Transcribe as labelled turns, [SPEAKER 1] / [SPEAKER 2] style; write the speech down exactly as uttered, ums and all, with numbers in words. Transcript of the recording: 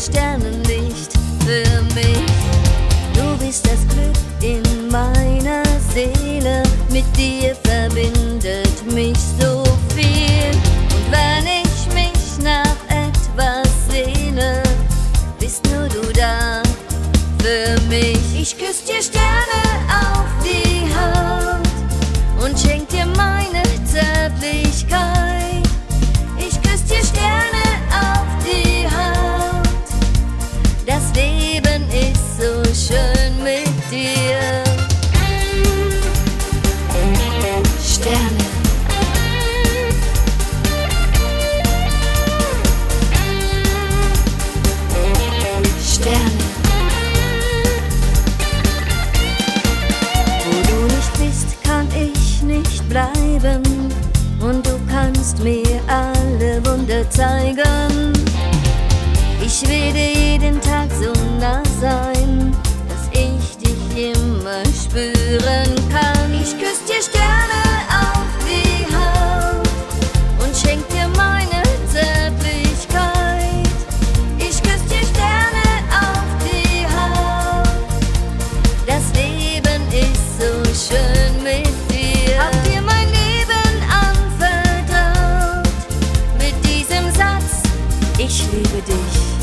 [SPEAKER 1] Sternenlicht für mich. Du bist das Glück in meiner Seele, mit dir verbindet mich so viel. Und wenn ich mich nach etwas sehne, bist nur du da für mich. Ich küss dir Sterne auf die Haut und schenk dir meine Zärtlichkeit. Ich küss dir Sterne auf die Haut, das Leben ist so schön mit dir. Sterne. Sterne. Wo du nicht bist, kann ich nicht bleiben, und du kannst mir alle Wunder zeigen. Ich will dir jeden Tag so nah sein, dass ich dich immer spüren kann. Ich küss dir Sterne auf die Haut und schenk dir meine Zärtlichkeit. Ich küss dir Sterne auf die Haut, das Leben ist so schön mit dir. Hab dir mein Leben anvertraut mit diesem Satz: Ich liebe dich.